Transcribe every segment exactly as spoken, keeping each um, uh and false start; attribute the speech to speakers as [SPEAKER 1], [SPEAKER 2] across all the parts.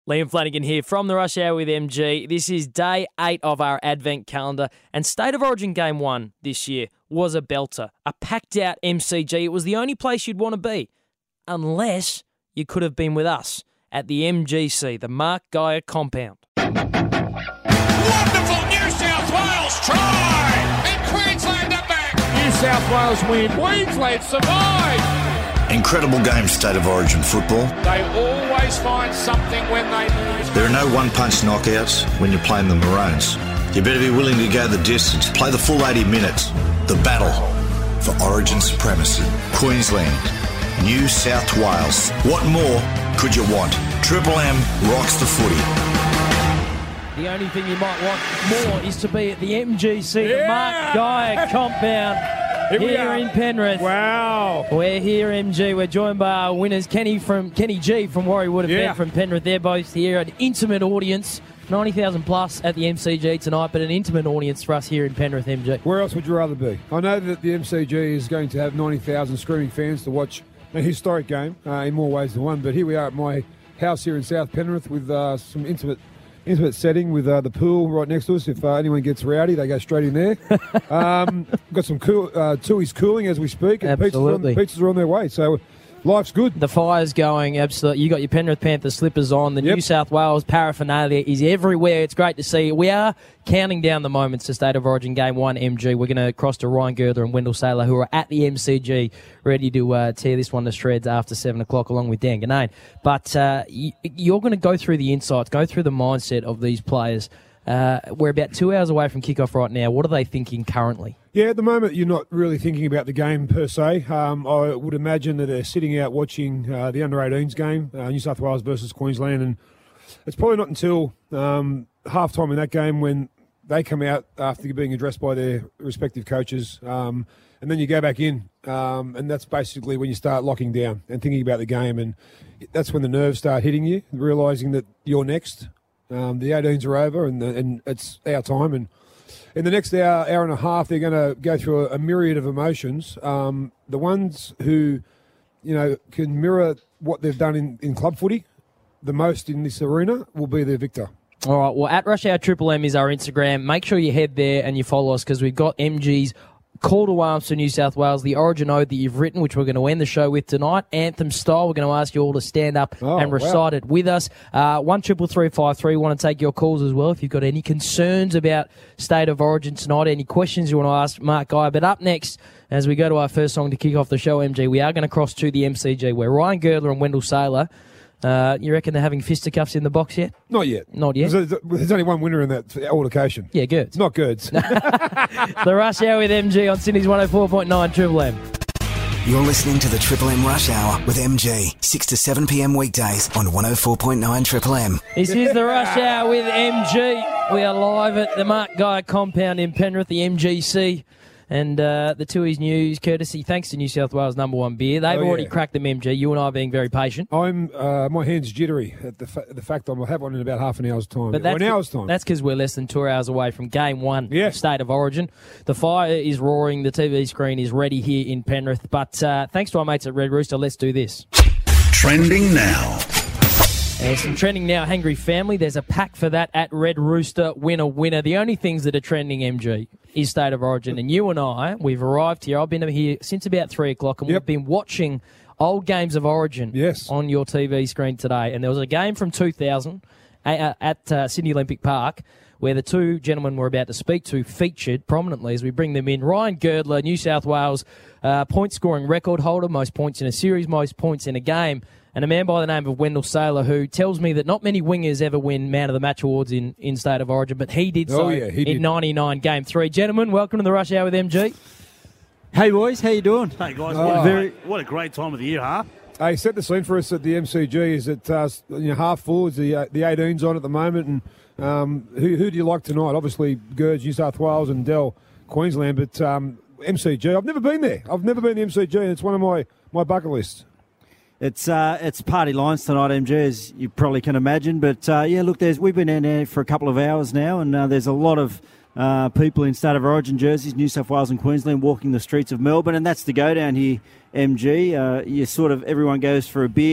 [SPEAKER 1] Liam Flanagan here from the Rush Hour with M G. This is day eight of our Advent calendar, and State of Origin Game one this year was a belter, a packed-out M C G. It was the only place you'd want to be, unless you could have been with us at the M G C, the Mark Geyer compound.
[SPEAKER 2] Wonderful New South Wales try! And Queensland are back!
[SPEAKER 3] New South Wales win. Queensland survive!
[SPEAKER 4] Incredible game, State of Origin football.
[SPEAKER 3] They always find something when they lose.
[SPEAKER 4] There are no one-punch knockouts when you're playing the Maroons. You better be willing to go the distance. Play the full eighty minutes. The battle for Origin supremacy. Queensland, New South Wales. What more could you want? Triple M rocks the footy.
[SPEAKER 1] The only thing you might want more is to be at the M G C,
[SPEAKER 3] Yeah!
[SPEAKER 1] the Mark Geyer compound.
[SPEAKER 3] Here we
[SPEAKER 1] Here
[SPEAKER 3] are.
[SPEAKER 1] in Penrith.
[SPEAKER 3] Wow.
[SPEAKER 1] We're here, M G. We're joined by our winners, Kenny from Kenny G from Warriewood and
[SPEAKER 3] Yeah.
[SPEAKER 1] Ben from Penrith. They're both here, an intimate audience, ninety thousand plus at the M C G tonight, but an intimate audience for us here in Penrith, M G.
[SPEAKER 5] Where else would you rather be? I know that the M C G is going to have ninety thousand screaming fans to watch a historic game uh, in more ways than one, but here we are at my house here in South Penrith with uh, some intimate intimate setting with uh, the pool right next to us. If uh, anyone gets rowdy, they go straight in there. um, got some cool, uh, Tui's cooling as we speak, and
[SPEAKER 1] Absolutely.
[SPEAKER 5] pizzas are, on, pizzas are on their way, so life's good.
[SPEAKER 1] The fire's going, absolutely. You got your Penrith Panthers slippers on. The
[SPEAKER 5] Yep.
[SPEAKER 1] New South Wales paraphernalia is everywhere. It's great to see. We are counting down the moments to State of Origin Game one, M G. We're going to cross to Ryan Girdler and Wendell Saylor, who are at the M C G, ready to uh, tear this one to shreds after seven o'clock, along with Dan Ganane. But uh, y- you're going to go through the insights, go through the mindset of these players. Uh, we're about two hours away from kickoff right now. What are they thinking currently?
[SPEAKER 5] Yeah, at the moment you're not really thinking about the game per se. Um, I would imagine that they're sitting out watching uh, the under eighteens game, uh, New South Wales versus Queensland, and it's probably not until um, half time in that game when they come out after being addressed by their respective coaches, um, and then you go back in, um, and that's basically when you start locking down and thinking about the game, and that's when the nerves start hitting you, realising that you're next. Um, the eighteens are over, and, and it's our time, and in the next hour, hour and a half, they're going to go through a, a myriad of emotions. Um, the ones who, you know, can mirror what they've done in, in club footy the most in this arena will be the victor.
[SPEAKER 1] All right, well, at Rush Hour Triple M is our Instagram. Make sure you head there and you follow us because we've got M G's call to arms for New South Wales, the Origin Ode that you've written, which we're going to end the show with tonight. Anthem style, we're going to ask you all to stand up
[SPEAKER 5] Oh,
[SPEAKER 1] and recite
[SPEAKER 5] wow.
[SPEAKER 1] it with us. Uh, one triple three five three. Want to take your calls as well if you've got any concerns about State of Origin tonight, any questions you want to ask Mark Geyer. But up next, as we go to our first song to kick off the show, M G, we are going to cross to the M C G where Ryan Girdler and Wendell Saylor, uh, you reckon they're having fisticuffs in the box yet?
[SPEAKER 5] Not yet.
[SPEAKER 1] Not yet?
[SPEAKER 5] There's, there's only one winner in that altercation.
[SPEAKER 1] Yeah, good.
[SPEAKER 5] It's not good.
[SPEAKER 1] The Rush Hour with M G on Sydney's one oh four point nine Triple M.
[SPEAKER 6] You're listening to the Triple M Rush Hour with M G, six to seven p.m. weekdays on one oh four point nine Triple M.
[SPEAKER 1] This is the Rush Hour with M G. We are live at the Mark Geyer compound in Penrith, the M G C. And uh, the Tui's News, courtesy, thanks to New South Wales' number one beer. They've
[SPEAKER 5] Oh,
[SPEAKER 1] already
[SPEAKER 5] yeah.
[SPEAKER 1] cracked them, M G. You and I being very patient.
[SPEAKER 5] I'm uh, my hands jittery at the fa- the fact I'll have one in about half an hour's time.
[SPEAKER 1] But
[SPEAKER 5] or
[SPEAKER 1] that's
[SPEAKER 5] an hour's time.
[SPEAKER 1] That's because we're less than two hours away from Game One,
[SPEAKER 5] Yeah.
[SPEAKER 1] of State of Origin. The fire is roaring. The T V screen is ready here in Penrith. But uh, thanks to our mates at Red Rooster, let's do this.
[SPEAKER 4] Trending now.
[SPEAKER 1] And some trending now, Hangry Family. There's a pack for that at Red Rooster. Winner, winner. The only things that are trending, M G, is State of Origin. And you and I, we've arrived here. I've been here since about three o'clock, and
[SPEAKER 5] Yep.
[SPEAKER 1] we've been watching old games of Origin
[SPEAKER 5] Yes.
[SPEAKER 1] on your T V screen today. And there was a game from two thousand at, at uh, Sydney Olympic Park where the two gentlemen we're about to speak to featured prominently as we bring them in. Ryan Girdler, New South Wales uh, point-scoring record holder, most points in a series, most points in a game. And a man by the name of Wendell Saylor, who tells me that not many wingers ever win Man of the Match awards in, in State of Origin, but he did so
[SPEAKER 5] Oh, yeah, he
[SPEAKER 1] in
[SPEAKER 5] did.
[SPEAKER 1] ninety-nine, Game three. Gentlemen, welcome to the Rush Hour with M G.
[SPEAKER 7] Hey boys, how you doing?
[SPEAKER 8] Hey guys,
[SPEAKER 5] Oh.
[SPEAKER 8] what, a
[SPEAKER 7] Very-
[SPEAKER 8] great, what a great time of the year, huh?
[SPEAKER 5] Hey, set the scene for us at the M C G. Is it uh, you know, half full? Is the uh, the eighteens on at the moment? And um, who who do you like tonight? Obviously, Gurge, New South Wales, and Dell, Queensland. But um, M C G, I've never been there. I've never been to the M C G, and it's one of my, my bucket lists.
[SPEAKER 7] It's uh, it's party lines tonight, M G, as you probably can imagine. But uh, yeah, look, there's we've been in there for a couple of hours now, and uh, there's a lot of uh, people in State of Origin jerseys, New South Wales and Queensland, walking the streets of Melbourne, and that's the go down here, M G. Uh, you sort of everyone goes for a beer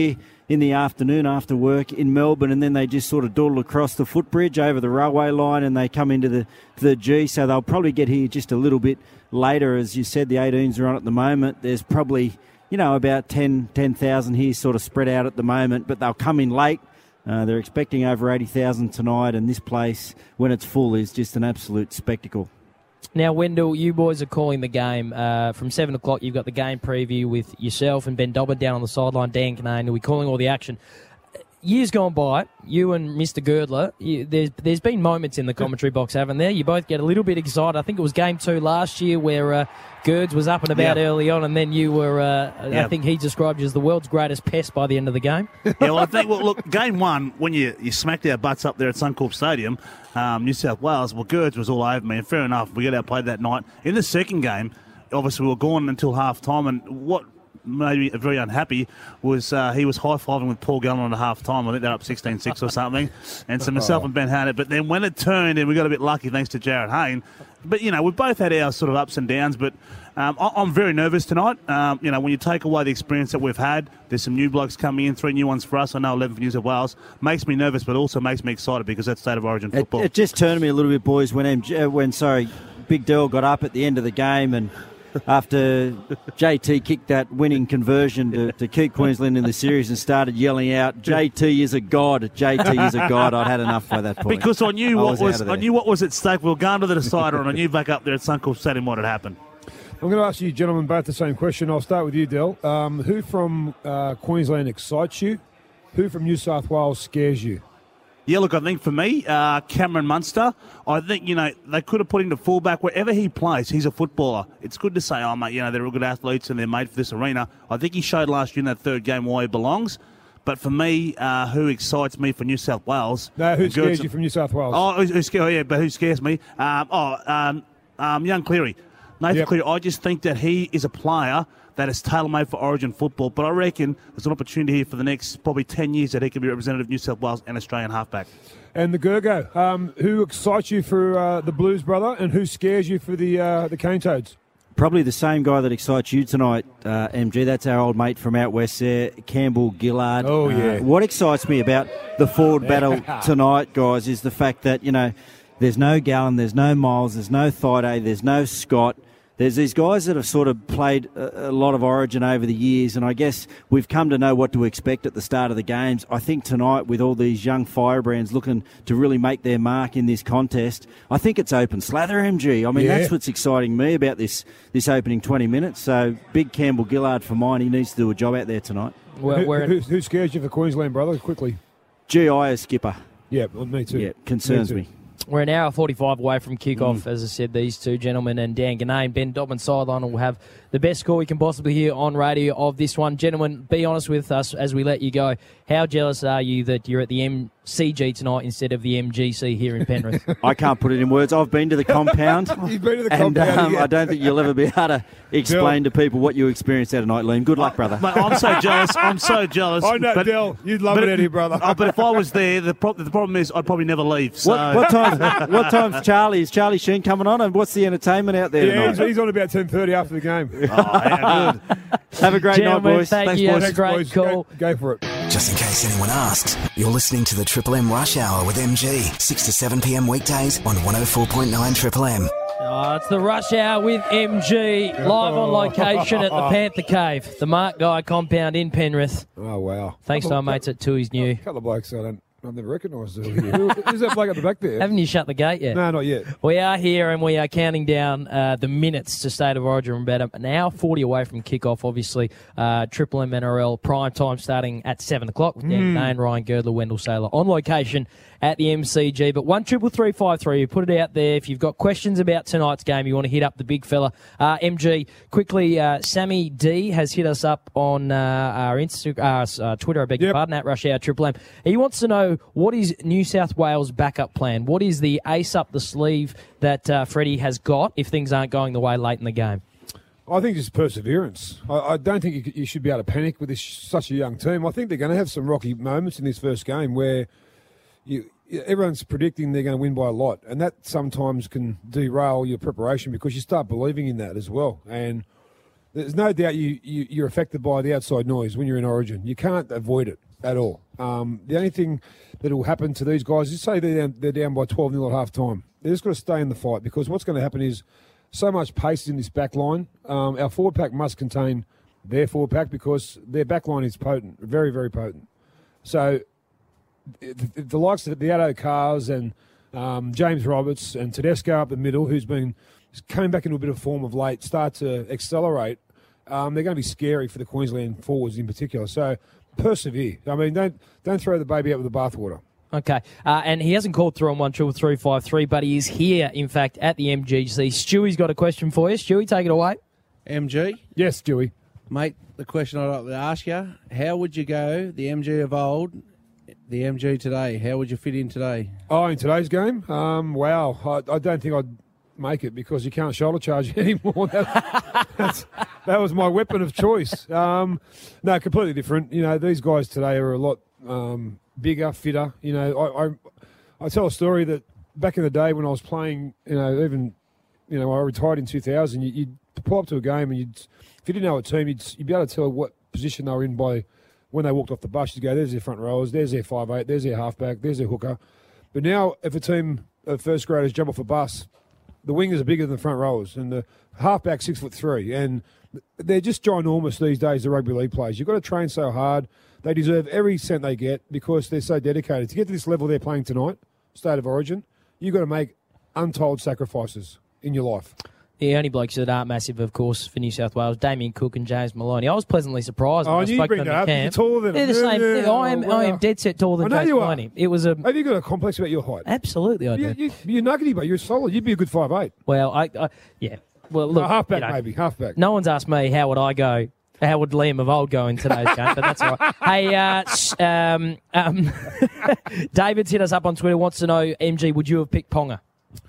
[SPEAKER 7] in the afternoon after work in Melbourne, and then they just sort of dawdle across the footbridge over the railway line and they come into the, the G. So they'll probably get here just a little bit later. As you said, the eighteens are on at the moment. There's probably, you know, about ten thousand here sort of spread out at the moment, but they'll come in late. Uh, they're expecting over eighty thousand tonight, and this place, when it's full, is just an absolute spectacle.
[SPEAKER 1] Now, Wendell, you boys are calling the game. Uh, from seven o'clock, you've got the game preview with yourself and Ben Dobbin down on the sideline, Dan Kinane, who'll be calling all the action. Years gone by, you and Mister Girdler, you, there's there's been moments in the commentary box, haven't there? You both get a little bit excited. I think it was game two last year where uh, Girds was up and about
[SPEAKER 8] yep.
[SPEAKER 1] early on, and then you were, uh, yep. I think he described you as the world's greatest pest by the end of the game.
[SPEAKER 8] Yeah, well, I think, well, look, game one, when you, you smacked our butts up there at Suncorp Stadium, um, New South Wales, well, Girds was all over me, and fair enough, we got outplayed that night. In the second game, obviously we were gone until half-time, and what made me very unhappy was uh, he was high-fiving with Paul Gallen at half-time. I think they're up sixteen six or something. And so myself and Ben had it. But then when it turned, and we got a bit lucky thanks to Jared Hayne. But, you know, we both had our sort of ups and downs. But um, I- I'm very nervous tonight. Um, you know, when you take away the experience that we've had, there's some new blokes coming in, three new ones for us. I know eleven for New South Wales. Makes me nervous, but also makes me excited because that's State of Origin football.
[SPEAKER 7] It, it just turned me a little bit, boys, when, M G, uh, when sorry, Big Dell got up at the end of the game and after J T kicked that winning conversion to, to keep Queensland in the series and started yelling out, J T is a god, J T is a god. I'd had enough by that point.
[SPEAKER 8] Because I knew
[SPEAKER 7] I
[SPEAKER 8] what
[SPEAKER 7] was,
[SPEAKER 8] was,
[SPEAKER 7] was
[SPEAKER 8] I knew what was at stake. We were going to the decider, and I knew back up there at Suncorp Stadium what had happened.
[SPEAKER 5] I'm going to ask you gentlemen both the same question. I'll start with you, Del. Um, who from uh, Queensland excites you? Who from New South Wales scares you?
[SPEAKER 8] Yeah, look, I think for me, uh, Cameron Munster, I think, you know, they could have put him to fullback. Wherever he plays, he's a footballer. It's good to say, oh, mate, you know, they're all good athletes and they're made for this arena. I think he showed last year in that third game why he belongs. But for me, uh, who excites me for New South Wales?
[SPEAKER 5] No, who scares you from New South Wales?
[SPEAKER 8] Oh, who, who, oh yeah, but who scares me? Um, oh, um, um, young Cleary. Nathan
[SPEAKER 5] Yep.
[SPEAKER 8] Cleary, I just think that he is a player that is tailor-made for Origin football. But I reckon there's an opportunity here for the next probably ten years that he can be representative of New South Wales and Australian halfback.
[SPEAKER 5] And the Gurgo, um, who excites you for uh, the Blues, brother, and who scares you for the uh, the Cane Toads?
[SPEAKER 7] Probably the same guy that excites you tonight, uh, M G. That's our old mate from out west there, Campbell Gillard.
[SPEAKER 5] Oh, yeah.
[SPEAKER 7] Uh, what excites me about the forward battle tonight, guys, is the fact that, you know, there's no Gallen, there's no Miles, there's no Thaiday, there's no Scott. There's these guys that have sort of played a, a lot of Origin over the years, and I guess we've come to know what to expect at the start of the games. I think tonight, with all these young firebrands looking to really make their mark in this contest, I think it's open slather, M G. I mean,
[SPEAKER 5] Yeah.
[SPEAKER 7] that's what's exciting me about this this opening twenty minutes. So, big Campbell Gillard for mine. He needs to do a job out there tonight.
[SPEAKER 1] We're,
[SPEAKER 5] Who,
[SPEAKER 1] we're in-
[SPEAKER 5] who, who scares you for Queensland, brother? Quickly.
[SPEAKER 7] G I as skipper.
[SPEAKER 5] Yeah, well, me too.
[SPEAKER 7] Yeah, concerns
[SPEAKER 5] Me
[SPEAKER 7] me.
[SPEAKER 5] too.
[SPEAKER 1] We're an hour forty-five away from kickoff.
[SPEAKER 7] Mm.
[SPEAKER 1] As I said, these two gentlemen and Dan Ganane, Ben Dobbin sideline will have the best score we can possibly hear on radio of this one. Gentlemen, be honest with us as we let you go. How jealous are you that you're at the M C G tonight instead of the M G C here in Penrith?
[SPEAKER 7] I can't put it in words. I've been to the compound.
[SPEAKER 5] You've been to the
[SPEAKER 7] and
[SPEAKER 5] compound.
[SPEAKER 7] um,
[SPEAKER 5] yeah.
[SPEAKER 7] I don't think you'll ever be able to explain to people what you experienced out tonight, Liam. Good luck, brother.
[SPEAKER 8] Mate, I'm so jealous. I'm so jealous.
[SPEAKER 5] I know,
[SPEAKER 8] but,
[SPEAKER 5] Del. You'd love
[SPEAKER 8] but
[SPEAKER 5] it out here, brother.
[SPEAKER 8] Oh, but if I was there, the, pro- the problem is I'd probably never leave. So.
[SPEAKER 7] What, what time's what time's Charlie? Is Charlie Sheen coming on? And what's the entertainment out there
[SPEAKER 5] Yeah, he's,
[SPEAKER 7] tonight?
[SPEAKER 5] he's on about ten thirty after the game.
[SPEAKER 8] Oh, yeah, good.
[SPEAKER 7] Have a great
[SPEAKER 1] Gentlemen,
[SPEAKER 7] night, boys.
[SPEAKER 1] thank
[SPEAKER 7] Thanks,
[SPEAKER 1] you.
[SPEAKER 7] boys.
[SPEAKER 1] Have a great
[SPEAKER 5] Boys,
[SPEAKER 1] call.
[SPEAKER 5] Go, go for it.
[SPEAKER 6] Just in case anyone asks, you're listening to the Triple M Rush Hour with M G, six to seven p.m. weekdays on one oh four point nine Triple M.
[SPEAKER 1] Oh, it's the Rush Hour with M G, live on location at the Panther Cave, the Mark Guy compound in Penrith.
[SPEAKER 5] Oh, wow.
[SPEAKER 1] Thanks to our mates at Tui's New.
[SPEAKER 5] A couple of blokes I don't, I've never recognised. Who, who's that bloke at the back there?
[SPEAKER 1] Haven't you shut the gate yet?
[SPEAKER 5] No, not yet.
[SPEAKER 1] We are here and we are counting down uh, the minutes to State of Origin. We're about an hour forty away from kickoff, obviously. Uh, Triple M N R L prime time starting at seven o'clock with Dan Ganane, Ryan Girdler, Wendell Saylor on location at the M C G. But one triple three five three, you put it out there. If you've got questions about tonight's game, you want to hit up the big fella. Uh, M G, quickly, uh, Sammy D has hit us up on uh, our Insta- uh, uh, Twitter, I beg your
[SPEAKER 5] Yep.
[SPEAKER 1] pardon, at Rush Hour Triple M. He wants to know, what is New South Wales' backup plan? What is the ace up the sleeve that uh, Freddie has got if things aren't going the way late in the game?
[SPEAKER 5] I think just perseverance. I, I don't think you, could- you should be able to panic with this such a young team. I think they're going to have some rocky moments in this first game where you, everyone's predicting they're going to win by a lot, and that sometimes can derail your preparation because you start believing in that as well. And there's no doubt you, you, you're affected by the outside noise when you're in Origin. You can't avoid it. at all. Um, the only thing that will happen to these guys is say they're down, they're down by twelve nil at half time. They're just got to stay in the fight because what's going to happen is so much pace in this back line. Um, our forward pack must contain their forward pack because their back line is potent, very, very potent. So the, the likes of the Addo Cars and um, James Roberts and Tedesco up the middle, who's been coming back into a bit of form of late, start to accelerate. Um, they're going to be scary for the Queensland forwards in particular. So persevere. I mean, don't don't throw the baby out with the bathwater.
[SPEAKER 1] Okay, uh, and he hasn't called through on one triple three five three, but he is here, in fact, at the M G C. Stewie's got a question for you. Stewie, take it away.
[SPEAKER 9] M G?
[SPEAKER 5] Yes, Stewie.
[SPEAKER 9] Mate, the question I'd like to ask you, how would you go, the M G of old, the M G today? How would you fit in today?
[SPEAKER 5] Oh, in today's game? Um, wow, I, I don't think I'd make it because you can't shoulder charge anymore. That, that's, that was my weapon of choice. Um, no, completely different. You know, these guys today are a lot... Um, bigger, fitter. You know, I, I I tell a story that back in the day when I was playing, you know, even, you know, I retired in two thousand, you, you'd pull up to a game and you'd, if you didn't know a team, you'd, you'd be able to tell what position they were in by when they walked off the bus. You'd go, there's their front rowers, there's their five eight, there's their halfback, there's their hooker. But now if a team of first graders jump off a bus, the wingers are bigger than the front rowers and the halfback six foot three. And they're just ginormous these days, the rugby league players. You've got to train so hard. They deserve every cent they get because they're so dedicated. To get to this level they're playing tonight, State of Origin, you've got to make untold sacrifices in your life.
[SPEAKER 1] The only blokes that aren't massive, of course, for New South Wales, Damien Cook and James Maloney. I was pleasantly surprised when
[SPEAKER 5] oh,
[SPEAKER 1] I
[SPEAKER 5] you
[SPEAKER 1] spoke
[SPEAKER 5] bring
[SPEAKER 1] to them
[SPEAKER 5] that
[SPEAKER 1] in
[SPEAKER 5] up.
[SPEAKER 1] camp.
[SPEAKER 5] You're taller than
[SPEAKER 1] They're the same.
[SPEAKER 5] yeah, yeah,
[SPEAKER 1] I am.
[SPEAKER 5] wow.
[SPEAKER 1] I am dead set taller than
[SPEAKER 5] I know
[SPEAKER 1] James
[SPEAKER 5] you are.
[SPEAKER 1] Maloney. It was a
[SPEAKER 5] Have you got a complex about your height?
[SPEAKER 1] absolutely. I
[SPEAKER 5] You,
[SPEAKER 1] do.
[SPEAKER 5] you, you're nuggety, but you're solid. You'd be a good five eight.
[SPEAKER 1] Well, I, I yeah. Well, look,
[SPEAKER 5] no, halfback
[SPEAKER 1] you know,
[SPEAKER 5] maybe, halfback.
[SPEAKER 1] No one's asked me how would I go. How would Liam of old go in today's game? But that's all right. Hey, uh, um, um, David's hit us up on Twitter. Wants to know, M G, would you have picked Ponga?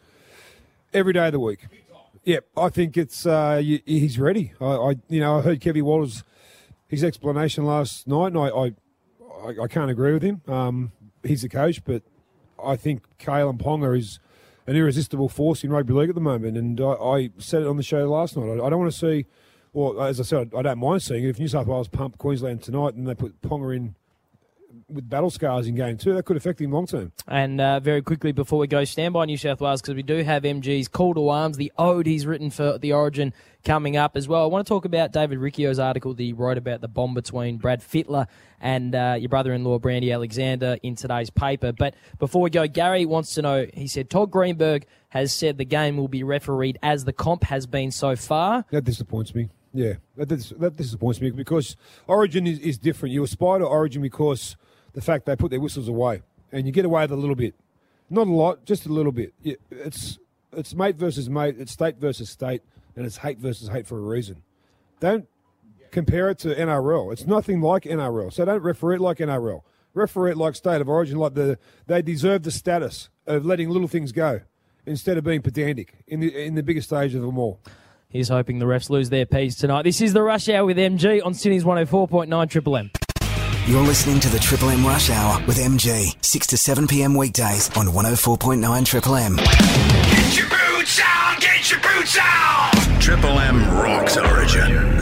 [SPEAKER 5] Every day of the week. Yep, I think it's uh, you, he's ready. I, I, you know, I heard Kevy Waller's his explanation last night, and I, I, I, I can't agree with him. Um, he's the coach, but I think Kalen Ponga is an irresistible force in rugby league at the moment. And I, I said it on the show last night. I, I don't want to see, well, as I said, I don't mind seeing it. If New South Wales pump Queensland tonight and they put Ponga in with battle scars in game two, that could affect him long term.
[SPEAKER 1] And uh, very quickly before we go, stand by New South Wales because we do have M G's call to arms, the ode he's written for the Origin coming up as well. I want to talk about David Riccio's article that he wrote about the bomb between Brad Fittler and uh, your brother-in-law Brandy Alexander in today's paper. But before we go, Gary wants to know, he said, Todd Greenberg has said the game will be refereed as the comp has been so far.
[SPEAKER 5] That disappoints me. Yeah, that, dis- that disappoints me because Origin is, is different. You aspire to Origin because the fact they put their whistles away and you get away with a little bit. Not a lot, just a little bit. It's it's mate versus mate, it's state versus state, and it's hate versus hate for a reason. Don't compare it to N R L. It's nothing like N R L. So don't referee it like N R L. Referee it like State of Origin, like the they deserve the status of letting little things go instead of being pedantic in the in the biggest stage of them all.
[SPEAKER 1] He's hoping the refs lose their peas tonight. This is the Rush Hour with M G on Sydney's one oh four point nine Triple M.
[SPEAKER 6] You're listening to the Triple M Rush Hour with M G, six to seven p.m. weekdays on one oh four point nine Triple M.
[SPEAKER 2] Get your boots on! Get your boots on!
[SPEAKER 4] Triple M rocks Origin.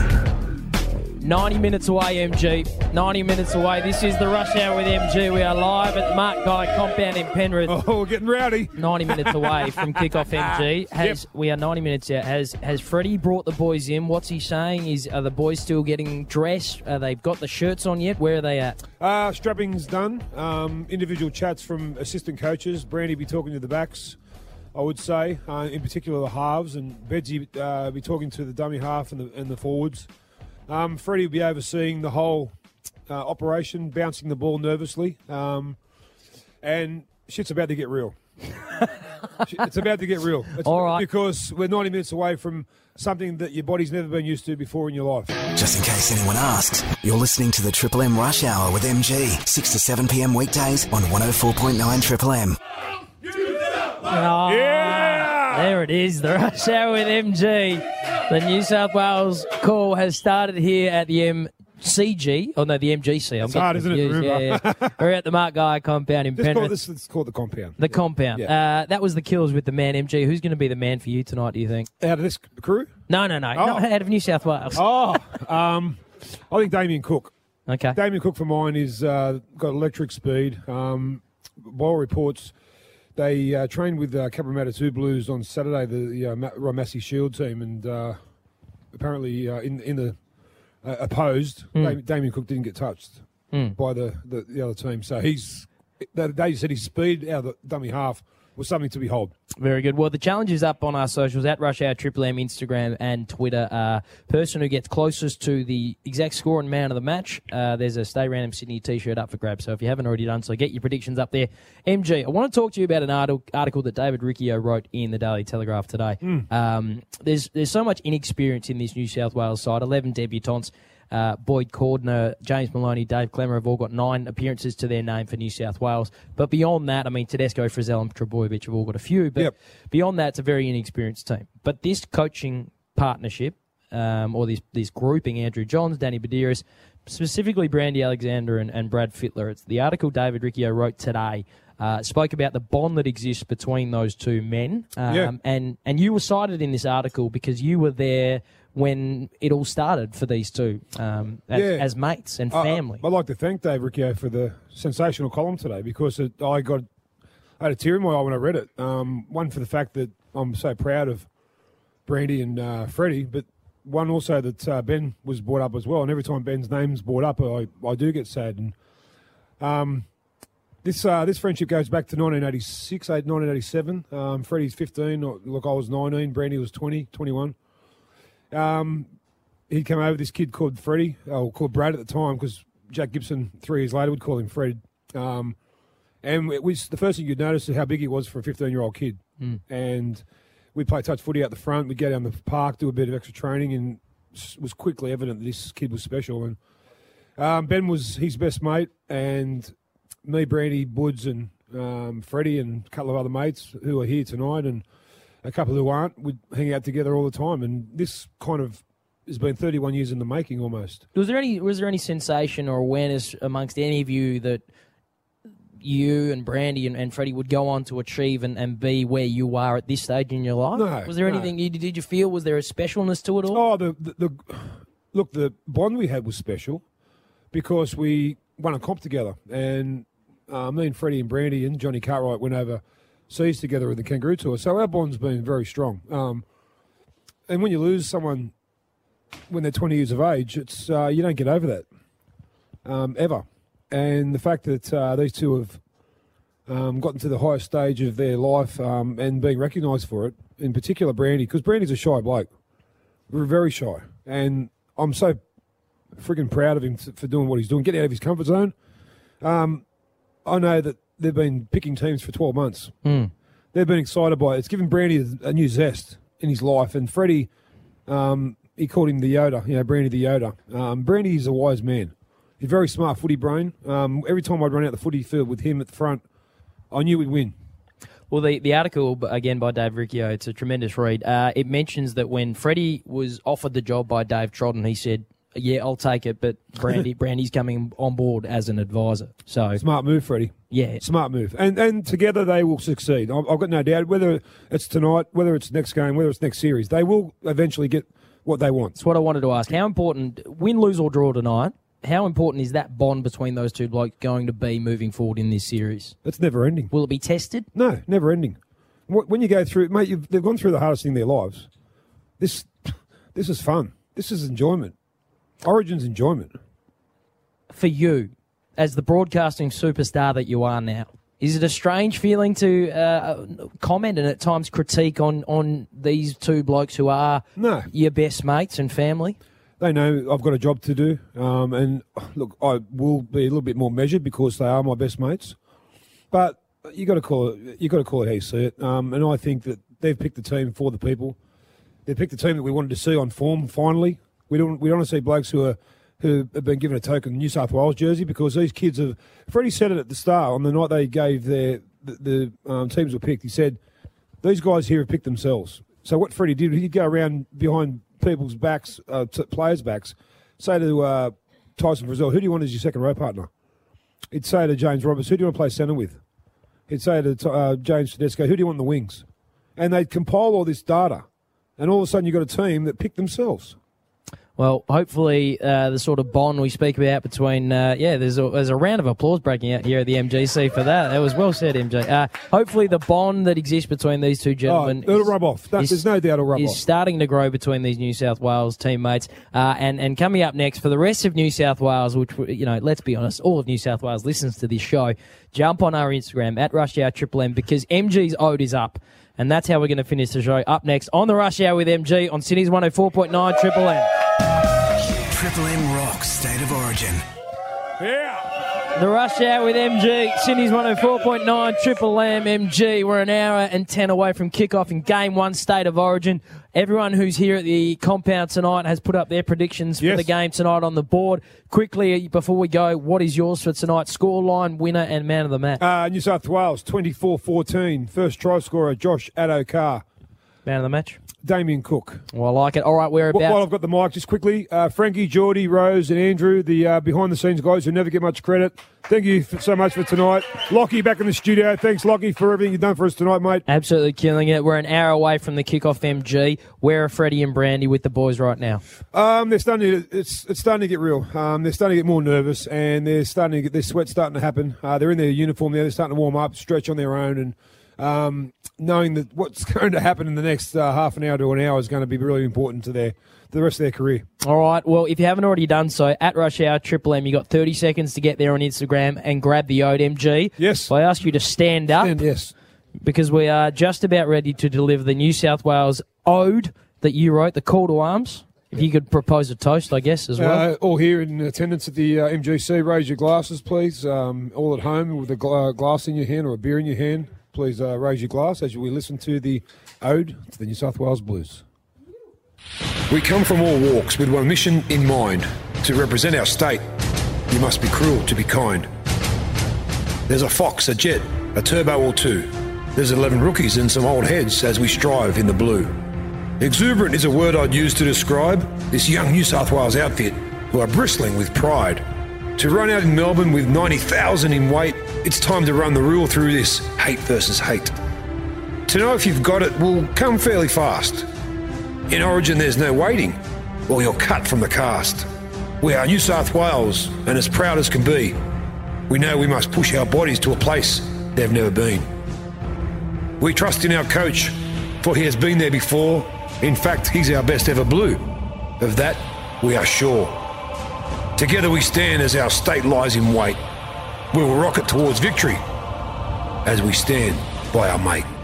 [SPEAKER 1] ninety minutes away, M G. ninety minutes away. This is the Rush Hour with M G. We are live at the Mark Guy compound in Penrith.
[SPEAKER 5] Oh, we're getting rowdy.
[SPEAKER 1] ninety minutes away from kickoff, M G. Has yep. We are ninety minutes out. Has Has Freddie brought the boys in? What's he saying? Is Are the boys still getting dressed? Are they got the shirts on yet? Where are they at?
[SPEAKER 5] Uh, strapping's done. Um, individual chats from assistant coaches. Brandy be talking to the backs, I would say, uh, in particular the halves, and Bedsy uh, be talking to the dummy half and the, and the forwards. Um, Freddie will be overseeing the whole uh, operation, bouncing the ball nervously. Um, and shit's about to get real. It's about to get real. It's
[SPEAKER 1] All right.
[SPEAKER 5] Because we're ninety minutes away from something that your body's never been used to before in your life.
[SPEAKER 6] Just in case anyone asks, you're listening to the Triple M Rush Hour with M G, six to seven p.m. weekdays on one oh four point nine Triple M.
[SPEAKER 1] Oh,
[SPEAKER 5] Yeah!
[SPEAKER 1] There it is, the Rush Hour with M G. The New South Wales call has started here at the M C G. Oh, no, the M G C. I'm
[SPEAKER 5] It's hard, isn't it, to
[SPEAKER 1] confused. Yeah, yeah. We're at the Mark Guy compound in
[SPEAKER 5] Just call
[SPEAKER 1] Penrith.
[SPEAKER 5] this, it's called the compound.
[SPEAKER 1] The compound.
[SPEAKER 5] Yeah.
[SPEAKER 1] Uh, that was the Killers with the man, M G. Who's going to be the man for you tonight, do you think?
[SPEAKER 5] Out of this crew?
[SPEAKER 1] No, no, no.
[SPEAKER 5] Oh.
[SPEAKER 1] Not out of New South Wales.
[SPEAKER 5] Oh, um, I think Damien Cook.
[SPEAKER 1] Okay.
[SPEAKER 5] Damien Cook for mine is uh, got electric speed. Um, by all reports, they uh, trained with uh, Cabramatta Two Blues on Saturday, the, the uh, Ma- Ron Massey Shield team, and uh, apparently uh, in in the uh, opposed,
[SPEAKER 1] Mm.
[SPEAKER 5] Dam- Damien Cook didn't get touched
[SPEAKER 1] Mm.
[SPEAKER 5] by the, the, the other team. So he's they, they said his speed out of the dummy half was something to behold.
[SPEAKER 1] Very good. Well, the challenge is up on our socials at Rush Hour Triple M, Instagram and Twitter. Uh, person who gets closest to the exact score and man of the match, uh, there's a Stay Random Sydney T-shirt up for grabs. So if you haven't already done so, get your predictions up there. M G, I want to talk to you about an article, article that David Riccio wrote in the Daily Telegraph today.
[SPEAKER 5] Mm.
[SPEAKER 1] Um, there's there's so much inexperience in this New South Wales side. eleven debutantes. Uh, Boyd Cordner, James Maloney, Dave Clemmer have all got nine appearances to their name for New South Wales. But beyond that, I mean, Tedesco, Frizzell and Trebojevic have all got a few. But
[SPEAKER 5] Yep.
[SPEAKER 1] beyond that, it's a very inexperienced team. But this coaching partnership, um, or this this grouping, Andrew Johns, Danny Badiris, specifically Brandy Alexander and, and Brad Fittler, it's the article David Riccio wrote today, uh, spoke about the bond that exists between those two men. Um,
[SPEAKER 5] Yeah.
[SPEAKER 1] and, and you were cited in this article because you were there when it all started for these two um, as,
[SPEAKER 5] Yeah.
[SPEAKER 1] as mates and
[SPEAKER 5] I-
[SPEAKER 1] family.
[SPEAKER 5] I, I'd like to thank Dave Riccio for the sensational column today because it, I got I had a tear in my eye when I read it. Um, one for the fact that I'm so proud of Brandy and uh, Freddie, but one also that uh, Ben was brought up as well. And every time Ben's name's brought up, I, I do get sad. And um, this uh, this friendship goes back to nineteen eighty-six, nineteen eighty-seven. Um, Freddie's fifteen. Look, I was nineteen. Brandy was twenty, twenty-one. Um, he'd come over, this kid called Freddie, or called Brad at the time, because Jack Gibson, three years later, would call him Fred. Um, and it was the first thing you'd notice is how big he was for a fifteen-year-old kid.
[SPEAKER 1] Mm.
[SPEAKER 5] And we'd play touch footy out the front. We'd go down the park, do a bit of extra training, and it was quickly evident that this kid was special. And um, Ben was his best mate, and me, Brandy, Woods, and um, Freddie, and a couple of other mates who are here tonight, and a couple who aren't, would hang out together all the time. And this kind of has been thirty-one years in the making almost.
[SPEAKER 1] Was there any was there any sensation or awareness amongst any of you that you and Brandy and, and Freddie would go on to achieve and, and be where you are at this stage in your life?
[SPEAKER 5] No,
[SPEAKER 1] Was there
[SPEAKER 5] no.
[SPEAKER 1] anything, you, did you feel, was there a specialness to it all?
[SPEAKER 5] Oh, the, the, the look, the bond we had was special because we won a comp together. And uh, me and Freddie and Brandy and Johnny Cartwright went over seas together in the Kangaroo Tour. So our bond's been very strong. Um, and when you lose someone when they're twenty years of age, it's uh, you don't get over that, um, ever. And the fact that uh, these two have um, gotten to the highest stage of their life um, and being recognised for it, in particular Brandy, because Brandy's a shy bloke. We're very shy. And I'm so friggin' proud of him t- for doing what he's doing, getting out of his comfort zone. Um, I know that they've been picking teams for twelve months.
[SPEAKER 1] Mm.
[SPEAKER 5] They've been excited by it. It's given Brandy a, a new zest in his life. And Freddie, um, he called him the Yoda, you know, Brandy the Yoda. Um, Brandy is a wise man. He's a very smart footy brain. Um, every time I'd run out the footy field with him at the front, I knew we'd win.
[SPEAKER 1] Well, the, the article, again, by Dave Riccio, it's a tremendous read. Uh, it mentions that when Freddie was offered the job by Dave Trodden, he said, yeah, I'll take it, but Brandy Brandy's coming on board as an advisor. So
[SPEAKER 5] Smart move, Freddie.
[SPEAKER 1] Yeah.
[SPEAKER 5] Smart move. And and together they will succeed. I've, I've got no doubt. Whether it's tonight, whether it's next game, whether it's next series, they will eventually get what they want.
[SPEAKER 1] That's what I wanted to ask. How important, win, lose or draw tonight, how important is that bond between those two blokes going to be moving forward in this series?
[SPEAKER 5] It's never ending.
[SPEAKER 1] Will it be tested?
[SPEAKER 5] No, never ending. Wh- When you go through, mate, you've, they've gone through the hardest thing in their lives. This, this is fun. This is enjoyment. Origin's enjoyment.
[SPEAKER 1] For you, as the broadcasting superstar that you are now, is it a strange feeling to uh, comment and at times critique on, on these two blokes who are
[SPEAKER 5] No.
[SPEAKER 1] your best mates and family?
[SPEAKER 5] They know I've got a job to do, um, and look, I will be a little bit more measured because they are my best mates. But you got to call it. You got to call it how you see it. Um, and I think that they've picked the team for the people. They picked the team that we wanted to see on form. Finally, we don't. We don't want to see blokes who are who have been given a token New South Wales jersey because these kids have. Freddie said it at the start on the night they gave their the, the um, teams were picked. He said these guys here have picked themselves. So what Freddie did, he'd go around behind people's backs, uh, t- players' backs, say to uh, Tyson Frizzell, who do you want as your second row partner? He'd say to James Roberts, who do you want to play centre with? He'd say to uh, James Tedesco, who do you want in the wings? And they'd compile all this data, and all of a sudden you've got a team that picked themselves.
[SPEAKER 1] Well, hopefully uh, the sort of bond we speak about between, uh, yeah, there's a, there's a round of applause breaking out here at the M G C for that. That was well said, M J. Uh, hopefully the bond that exists between these two gentlemen
[SPEAKER 5] Oh, it'll
[SPEAKER 1] is,
[SPEAKER 5] rub off. That,
[SPEAKER 1] is-
[SPEAKER 5] there's no doubt it'll rub
[SPEAKER 1] is
[SPEAKER 5] off.
[SPEAKER 1] starting to grow between these New South Wales teammates. Uh, and, and coming up next, for the rest of New South Wales, which, you know, let's be honest, all of New South Wales listens to this show, jump on our Instagram, at Rush Hour Triple M, because M G's ode is up. And that's how we're going to finish the show. Up next on the Rush Hour with M G on Sydney's one oh four point nine Triple M.
[SPEAKER 6] Triple M rocks State of Origin.
[SPEAKER 1] The Rush Hour with M G, Sydney's one oh four point nine Triple M, M G. We're an hour and ten away from kickoff in Game one, State of Origin. Everyone who's here at the compound tonight has put up their predictions for
[SPEAKER 5] Yes.
[SPEAKER 1] the game tonight on the board. Quickly, before we go, what is yours for tonight? Scoreline, winner, and man of the match.
[SPEAKER 5] Uh, New South Wales, twenty-four fourteen. First try scorer, Josh Adokar.
[SPEAKER 1] Man of the match.
[SPEAKER 5] Damien Cook.
[SPEAKER 1] Well, I like it. All right, we're
[SPEAKER 5] Wh-
[SPEAKER 1] about...
[SPEAKER 5] While I've got the mic, just quickly, uh, Frankie, Geordie, Rose, and Andrew, the uh, behind-the-scenes guys who never get much credit. Thank you f- so much for tonight. Lockie back in the studio. Thanks, Lockie, for everything you've done for us tonight, mate.
[SPEAKER 1] Absolutely killing it. We're an hour away from the kickoff, M G. Where are Freddie and Brandy with the boys right now?
[SPEAKER 5] Um, they're starting to. It's it's starting to get real. Um, they're starting to get more nervous, and they're starting to get their sweat starting to happen. Uh, they're in their uniform now. They're starting to warm up, stretch on their own, and um, knowing that what's going to happen in the next uh, half an hour to an hour is going to be really important to their the rest of their career.
[SPEAKER 1] All right. Well, if you haven't already done so, at Rush Hour Triple M, you got thirty seconds to get there on Instagram and grab the ode, M G.
[SPEAKER 5] Yes.
[SPEAKER 1] I ask you to stand up.
[SPEAKER 5] And yes,
[SPEAKER 1] because we are just about ready to deliver the New South Wales ode that you wrote, the call to arms. If you could propose a toast, I guess, as well.
[SPEAKER 5] uh, all here in attendance at the uh, M G C, raise your glasses, please. Um, all at home with a gla- glass in your hand or a beer in your hand, please uh, raise your glass as we listen to the ode to the New South Wales Blues.
[SPEAKER 10] We come from all walks with one mission in mind, to represent our state. You must be cruel to be kind. There's a Fox, a Jet, a Turbo or two. There's eleven rookies and some old heads as we strive in the blue. Exuberant is a word I'd use to describe this young New South Wales outfit who are bristling with pride. To run out in Melbourne with ninety thousand in weight, it's time to run the rule through this hate versus hate. To know if you've got it will come fairly fast. In Origin there's no waiting, or you're cut from the cast. We are New South Wales, and as proud as can be. We know we must push our bodies to a place they've never been. We trust in our coach, for he has been there before. In fact, he's our best ever Blue. Of that, we are sure. Together we stand as our state lies in wait. We will rocket towards victory as we stand by our mate.